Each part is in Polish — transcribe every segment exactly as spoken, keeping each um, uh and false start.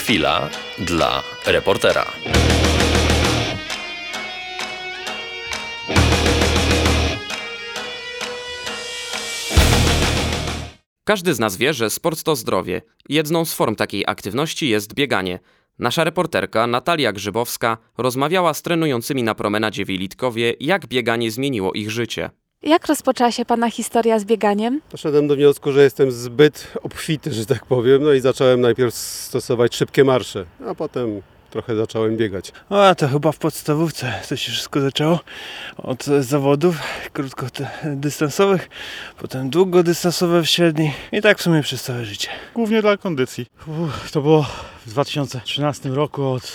Chwila dla reportera. Każdy z nas wie, że sport to zdrowie. Jedną z form takiej aktywności jest bieganie. Nasza reporterka Natalia Grzybowska rozmawiała z trenującymi na promenadzie w Jelitkowie, jak bieganie zmieniło ich życie. Jak rozpoczęła się Pana historia z bieganiem? Doszedłem do wniosku, że jestem zbyt obfity, że tak powiem, no i zacząłem najpierw stosować szybkie marsze, a potem trochę zacząłem biegać. A to chyba w podstawówce to się wszystko zaczęło od zawodów krótkodystansowych, potem długodystansowe w średniej i tak w sumie przez całe życie. Głównie dla kondycji. Uff, to było w dwa tysiące trzynastym roku od,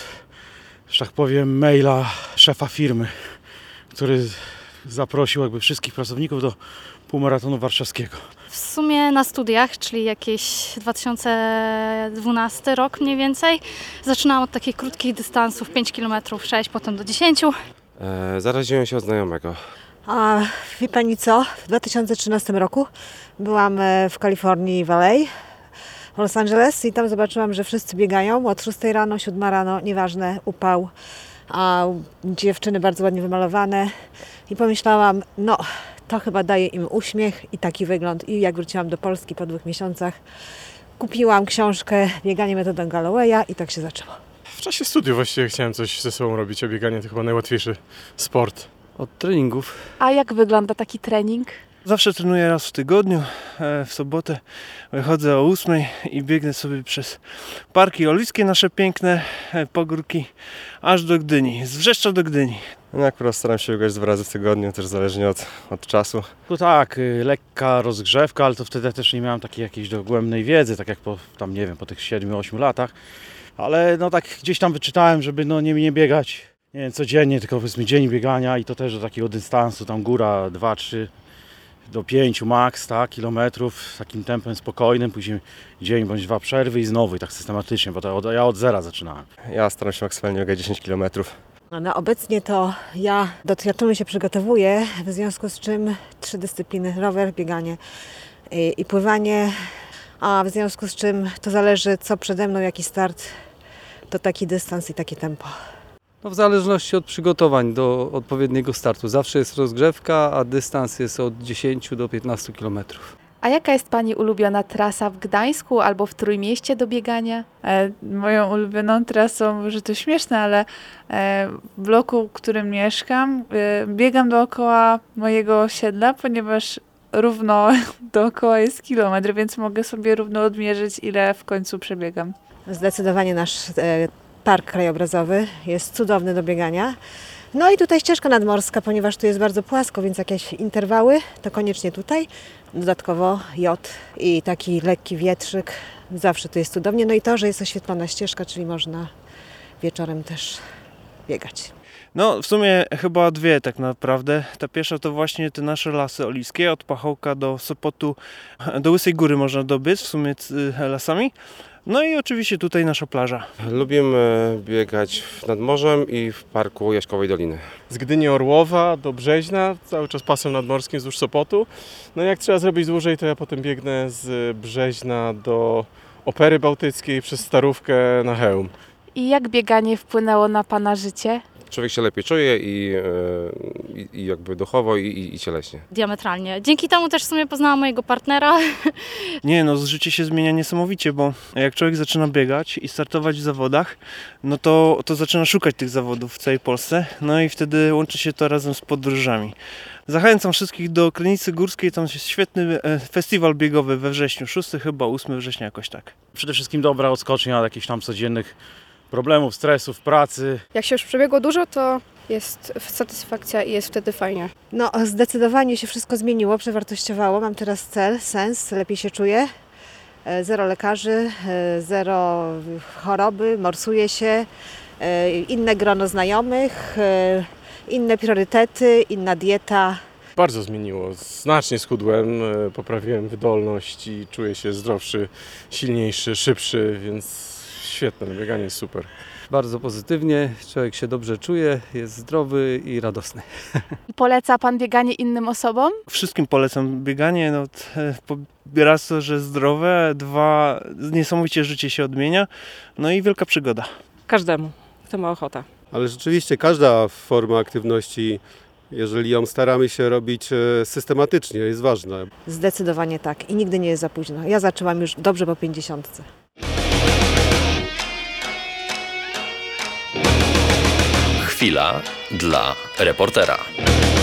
że tak powiem, maila szefa firmy, który zaprosił jakby wszystkich pracowników do półmaratonu warszawskiego. W sumie na studiach, czyli jakieś dwa tysiące dwunasty rok mniej więcej. Zaczynałam od takich krótkich dystansów, pięć kilometrów, sześć, potem do dziesięciu. E, zaraziłem się od znajomego. A wie Pani co? W dwa tysiące trzynastym roku byłam w Kalifornii Valley, w Los Angeles i tam zobaczyłam, że wszyscy biegają od szóstej rano, siódma rano, nieważne, upał, a dziewczyny bardzo ładnie wymalowane i pomyślałam, no to chyba daje im uśmiech i taki wygląd. I jak wróciłam do Polski po dwóch miesiącach, kupiłam książkę Bieganie metodą Gallowaya i tak się zaczęło. W czasie studiów właściwie chciałem coś ze sobą robić, a bieganie to chyba najłatwiejszy sport. Od treningów. A jak wygląda taki trening? Zawsze trenuję raz w tygodniu, w sobotę wychodzę o ósmej i biegnę sobie przez parki oliskie nasze piękne, pogórki, aż do Gdyni, z Wrzeszcza do Gdyni. No akurat staram się biegać dwa razy w tygodniu, też zależnie od, od czasu. No tak, lekka rozgrzewka, ale to wtedy też nie miałem takiej jakiejś dogłębnej wiedzy, tak jak po, tam nie wiem, po tych siedmiu ośmiu latach. Ale no tak gdzieś tam wyczytałem, żeby no nie, nie biegać, nie wiem, codziennie, tylko powiedzmy dzień biegania i to też do takiego dystansu, tam góra dwa trzy do pięciu max, tak, kilometrów, takim tempem spokojnym, później dzień bądź dwa przerwy i znowu i tak systematycznie, bo to od, ja od zera zaczynałem. Ja staram się maksymalnie biegać dziesięć kilometrów. No, no obecnie to ja do triatlonu się przygotowuję, w związku z czym trzy dyscypliny, rower, bieganie i, i pływanie, a w związku z czym to zależy co przede mną, jaki start, to taki dystans i takie tempo. No w zależności od przygotowań do odpowiedniego startu. Zawsze jest rozgrzewka, a dystans jest od dziesięciu do piętnastu kilometrów. A jaka jest Pani ulubiona trasa w Gdańsku albo w Trójmieście do biegania? E, moją ulubioną trasą, może to śmieszne, ale e, w bloku, w którym mieszkam, e, biegam dookoła mojego osiedla, ponieważ równo dookoła jest kilometr, więc mogę sobie równo odmierzyć, ile w końcu przebiegam. Zdecydowanie nasz e, park krajobrazowy jest cudowny do biegania. No i tutaj ścieżka nadmorska, ponieważ tu jest bardzo płasko, więc jakieś interwały to koniecznie tutaj. Dodatkowo jod i taki lekki wietrzyk. Zawsze tu jest cudownie. No i to, że jest oświetlona ścieżka, czyli można wieczorem też biegać. No w sumie chyba dwie tak naprawdę. Ta pierwsza to właśnie te nasze lasy oliskie, od Pachołka do Sopotu, do Łysej Góry można dobiec w sumie lasami. No i oczywiście tutaj nasza plaża. Lubimy biegać nad morzem i w parku Jaśkowej Doliny. Z Gdyni Orłowa do Brzeźna, cały czas pasem nadmorskim wzdłuż Sopotu. No jak trzeba zrobić dłużej, to ja potem biegnę z Brzeźna do Opery Bałtyckiej przez Starówkę na Chełm. I jak bieganie wpłynęło na Pana życie? Człowiek się lepiej czuje i, i, i jakby duchowo i, i, i cieleśnie. Diametralnie. Dzięki temu też w sumie poznałam mojego partnera. Nie no, życie się zmienia niesamowicie, bo jak człowiek zaczyna biegać i startować w zawodach, no to, to zaczyna szukać tych zawodów w całej Polsce, no i wtedy łączy się to razem z podróżami. Zachęcam wszystkich do Krynicy Górskiej, tam jest świetny festiwal biegowy we wrześniu, szóstego chyba, ósmego września jakoś tak. Przede wszystkim dobra odskocznia od jakichś tam codziennych problemów, stresów, pracy. Jak się już przebiegło dużo, to jest satysfakcja i jest wtedy fajnie. No zdecydowanie się wszystko zmieniło, przewartościowało. Mam teraz cel, sens, lepiej się czuję. Zero lekarzy, zero choroby, morsuję się, inne grono znajomych, inne priorytety, inna dieta. Bardzo zmieniło. Znacznie schudłem, poprawiłem wydolność i czuję się zdrowszy, silniejszy, szybszy, więc świetne, bieganie jest super. Bardzo pozytywnie, człowiek się dobrze czuje, jest zdrowy i radosny. Poleca Pan bieganie innym osobom? Wszystkim polecam bieganie. No, t- po- raz to, że zdrowe, dwa, niesamowicie życie się odmienia, no i wielka przygoda. Każdemu, kto ma ochotę. Ale rzeczywiście każda forma aktywności, jeżeli ją staramy się robić e, systematycznie, jest ważna. Zdecydowanie tak i nigdy nie jest za późno. Ja zaczęłam już dobrze po pięćdziesiątce. Chwila dla reportera.